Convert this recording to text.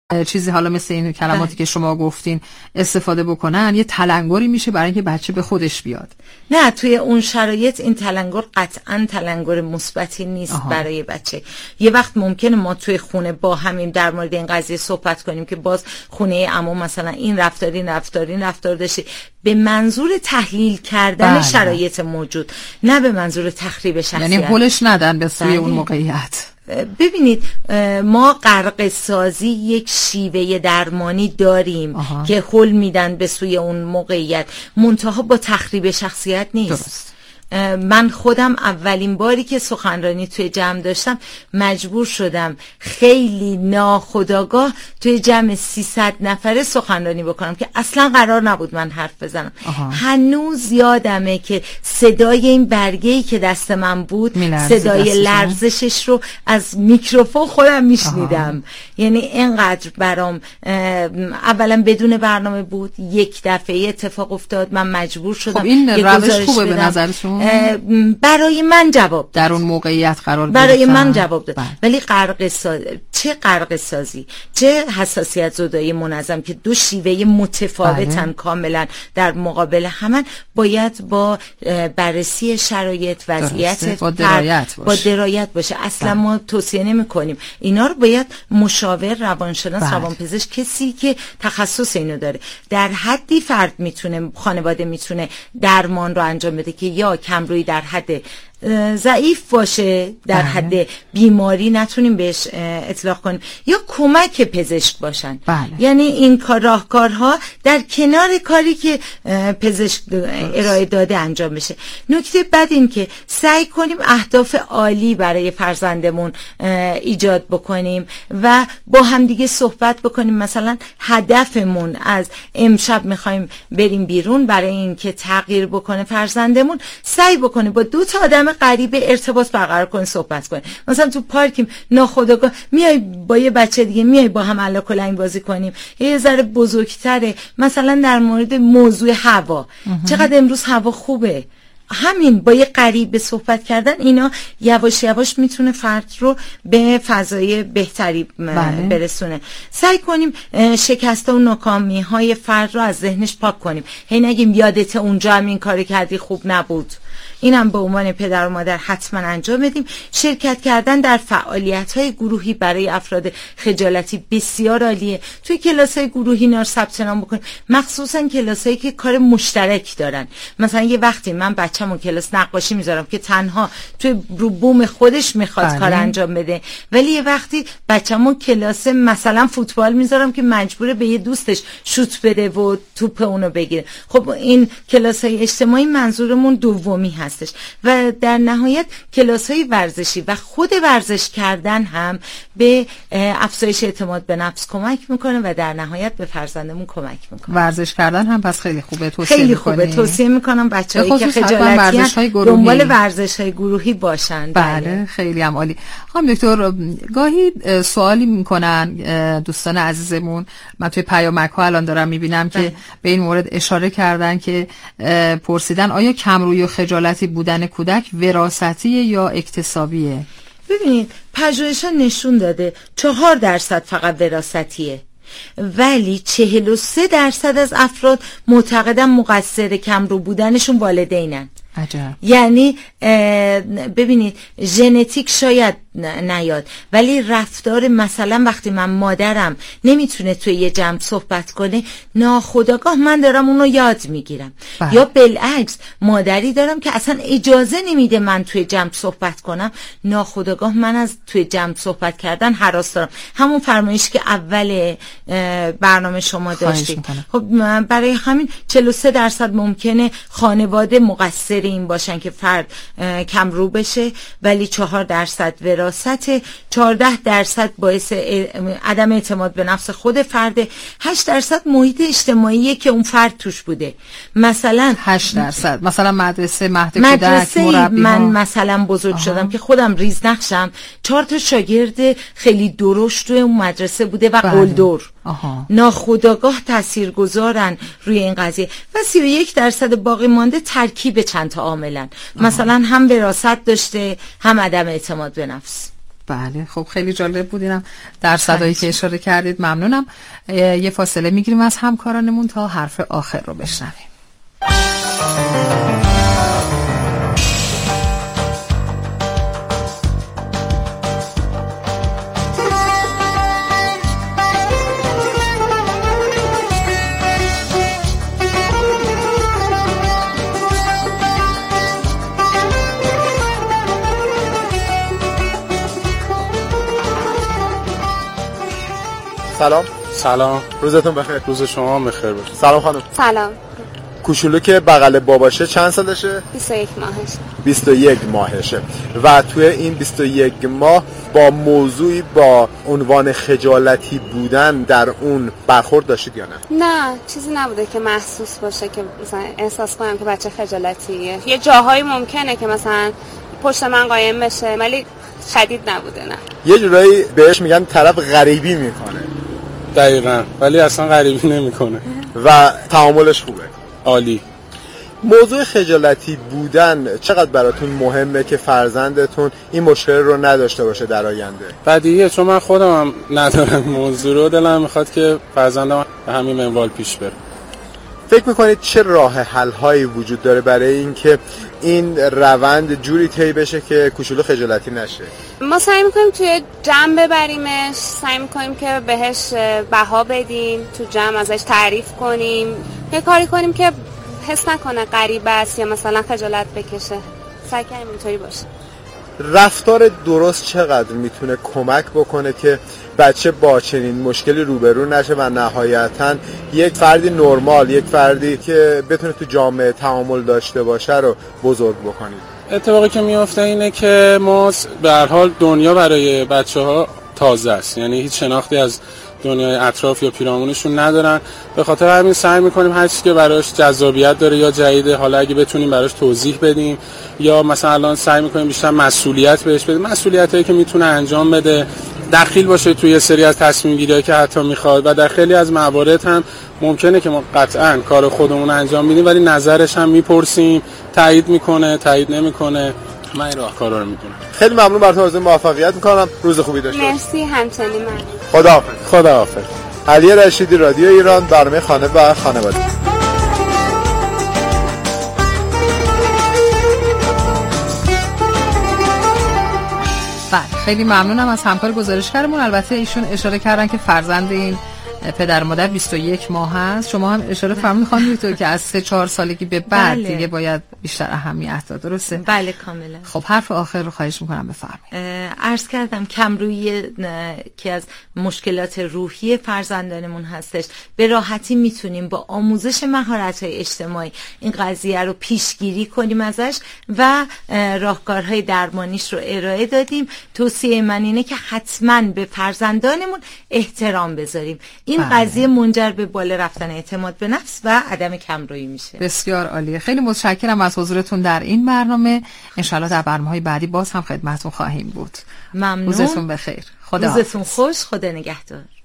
چیزی حالا مثل این کلماتی که شما گفتین استفاده بکنن، یه تلنگری میشه برای اینکه بچه به خودش بیاد. نه، توی اون شرایط این تلنگر قطعاً تلنگر مثبتی نیست برای بچه. یه وقت ممکنه ما توی خونه با همین در مورد این قضیه صحبت کنیم که باز خونه عمو مثلا این رفتار داشته، به منظور تحلیل کردن شرایط موجود، نه به منظور تخریب شخصیت. یعنی هولش ندن به سوی اون موقعیت. ببینید ما غرق سازی یک شیوه درمانی داریم که هول میدن به سوی اون موقعیت، منتها با تخریب شخصیت نیست. درست. من خودم اولین باری که سخنرانی توی جمع داشتم مجبور شدم خیلی ناخودآگاه توی جمع 300 نفره سخنرانی بکنم که اصلا قرار نبود من حرف بزنم. هنوز یادمه که صدای این برگه‌ای که دست من بود، صدای لرزشش رو از میکروفون خودم میشنیدم. یعنی اینقدر برام اولا بدون برنامه بود، یک دفعه اتفاق افتاد، من مجبور شدم. خب این روش خوبه به نظرتون؟ برای من جواب در اون موقعیت قرار برای من جواب داد. ولی چه غرق سازی، چه حساسیت زدایی منظم که دو شیوه متفاوتن کاملا در مقابل همن، باید با بررسی شرایط وضعیت با درایت باشه. اصلا ما توصیه نمی کنیم اینا رو، باید مشاور، روانشناس، روانپزشک، کسی که تخصص اینو داره، در حدی فرد میتونه، خانواده میتونه درمان رو انجام بده که یا کمرویی در حد ضعیف باشه، در حد بیماری نتونیم بهش اطلاق کنیم، یا کمک پزشک باشن. یعنی این راهکارها در کنار کاری که پزشک ارائه داده انجام بشه. نکته بعد این که سعی کنیم اهداف عالی برای فرزندمون ایجاد بکنیم و با همدیگه صحبت بکنیم. مثلا هدفمون از امشب میخوایم بریم بیرون برای اینکه تغییر بکنه فرزندمون، سعی بکنه با 2 تا آدم غریبه ارتباط برقرار کنه، صحبت کنه. مثلا تو پارکیم ناخودآگاه میای با یه بچه دیگه میای با هم الا کلنگ بازی کنیم، یه ذره بزرگتره، مثلا در مورد موضوع هوا، چقدر امروز هوا خوبه، همین با یه غریبه صحبت کردن، اینا یواش یواش میتونه فرد رو به فضای بهتری برسونه. سعی کنیم شکسته و ناکامی های فرد رو از ذهنش پاک کنیم. هی نگیم یادت اونجا هم این کاری کردی خوب نبود. اینم به عنوان پدر و مادر حتما انجام بدیم. شرکت کردن در فعالیت‌های گروهی برای افراد خجالتی بسیار عالیه. توی کلاس‌های گروهی اینا رو ثبت نام بکنیم، مخصوصا کلاسایی که کار مشترک دارن. مثلا یه وقتی من بچه‌مو کلاس نقاشی میذارم که تنها توی رو بوم خودش میخواد کار انجام بده، ولی یه وقتی بچه‌مو کلاس مثلا فوتبال میذارم که مجبوره به یه دوستش شوت بده و توپ اونو بگیره. خب این کلاس‌های اجتماعی منظورمون دومی هستش. و در نهایت کلاس‌های ورزشی و خود ورزش کردن هم به افزایش اعتماد به نفس کمک میکنه و در نهایت به فرزندمون کمک میکنه. ورزش کردن هم پس خیلی خوبه، توصیه میکنم بچه‌هایی که خجالتی دنبال ورزش‌های گروهی باشن. بله خیلی هم عالی. خانم دکتر، گاهی سوالی میکنن دوستان عزیزمون، من توی پیامک‌ها الان دارم میبینم که به این مورد اشاره کردن که پرسیدن آیا کمرویی و خجالتی بودن کودک وراثتیه یا اکتسابیه؟ ببینید پژوهش‌ها نشون داده 4% فقط وراثتیه، ولی 43% از افراد معتقدن مقصر کمرو بودنشون والدینن. عجب. یعنی ببینید ژنتیک شاید نیاد، ولی رفتار، مثلا وقتی من مادرم نمیتونه توی یه جمع صحبت کنه، ناخودآگاه من دارم اونو یاد میگیرم. یا بالعکس مادری دارم که اصلا اجازه نمیده من توی جمع صحبت کنم، ناخودآگاه من از توی جمع صحبت کردن هراس دارم. همون فرمایشی که اول برنامه شما داشتید. خب برای همین 43% ممکنه خانواده مقصر این باشن که فرد کمرو بشه، ولی 4% وراثت، 14% باعث عدم اعتماد به نفس خود فرد، 8% محیط اجتماعی که اون فرد توش بوده. مثلا 8%، مثلا مدرسه، مهد کودک، مربی. من مثلا بزرگ شدم که خودم ریزنقشم، 4 تا شاگرد خیلی درشت توی اون مدرسه بوده و قلدر. ناخودآگاه تاثیرگذارن روی این قضیه. و 31% باقی مانده ترکیب چند تا عاملن. مثلا هم وراثت داشته، هم عدم اعتماد به نفس. بله خب خیلی جالب بود اینم در صدایی که اشاره کردید. ممنونم. یه فاصله میگیریم از همکارانمون تا حرف آخر رو بشنویم. سلام. روزتون بخیر. روز شما هم بخیر باشه. سلام خانم. سلام. کوچولو که بغل باباشه چند سالشه؟ 21 ماهشه. 21 ماهشه. و توی این 21 ماه با موضوعی با عنوان خجالتی بودن در اون برخورد داشتید یا نه؟ نه، چیزی نبوده که محسوس باشه که مثلا احساس کنم که بچه خجالتیه. یه جاهایی ممکنه که مثلا پشت من قایم بشه ولی شدید نبوده. نه. یه جورایی بهش میگن طرف غریبی میکنه. دقیقاً، ولی اصلا غریبی نمیکنه و تعاملش خوبه. عالی. موضوع خجالتی بودن چقدر براتون مهمه که فرزندتون این مشکل رو نداشته باشه در آینده؟ بدیهیه، چون من خودم هم ندارم موضوع رو. دلم میخواد که فرزندم به همین منوال پیش بره. فکر میکنید چه راه حل هایی وجود داره برای اینکه این روند جوری طی بشه که کوچولو خجالتی نشه؟ ما سعی میکنیم توی جمع ببریمش، سعی میکنیم که بهش بها بدیم، تو جمع ازش تعریف کنیم، یه کاری کنیم که حس نکنه غریبه است یا مثلا خجالت بکشه. سعی کنیم اینطوری باشه. رفتار درست چقدر میتونه کمک بکنه که بچه با چنین مشکلی روبرو نشه و نهایتاً یک فردی نرمال، یک فردی که بتونه تو جامعه تعامل داشته باشه رو بزرگ بکنید؟ اتفاقی که میفته اینه که ما به هر حال دنیا برای بچه‌ها تازه است، یعنی هیچ شناختی از دنیای اطراف یا پیرامونشون ندارن. به خاطر همین سعی میکنیم هر چیزی که براش جذابیت داره یا جدیده، حالا اگه بتونیم براش توضیح بدیم، یا مثلا الان سعی میکنیم بیشتر مسئولیت بهش بدیم، مسئولیتایی که میتونه انجام بده، دخیل باشه توی سری از تصمیم گیری‌هایی که حتی میخواد. و در خیلی از موارد هم ممکنه که ما قطعاً کار خودمون انجام میدیم ولی نظرش هم میپرسیم، تایید میکنه، تایید نمیکنه. من این راهکارا رو میدونم. خیلی ممنون، براتون آرزوی موفقیت میکنم. روز خوبی داشته باشید. مرسی، همچنین. من خداحافظ. علی رشیدی، رادیو ایران، برنامه خانه و خانواده. بله خیلی ممنونم از همکار گزارشگرمون. البته ایشون اشاره کردن که فرزند این پدر مادر 21 ماه هست. شما هم اشاره فرمودید خانم دکتر که از 3-4 سالگی به بعد دیگه باید بیشتر اهمیت داد. درسته؟ بله کاملا. خب حرف آخر رو خواهش میکنم بفرمایید. عرض کردم کمرویی که از مشکلات روحی فرزندانمون هستش. به راحتی میتونیم با آموزش مهارت‌های اجتماعی این قضیه رو پیشگیری کنیم ازش و راهکارهای درمانیش رو ارائه دادیم. توصیه من اینه که حتما به فرزندانمون احترام بذاریم. این قضیه منجر به بالا رفتن اعتماد به نفس و عدم کمرویی میشه. بسیار عالیه. خیلی متشکرم از حضورتون در این برنامه. انشالله در برنامه‌های بعدی باز هم خدمتتون خواهیم بود. ممنون. روزتون بخیر. روزتون خوش. خدا نگهدار.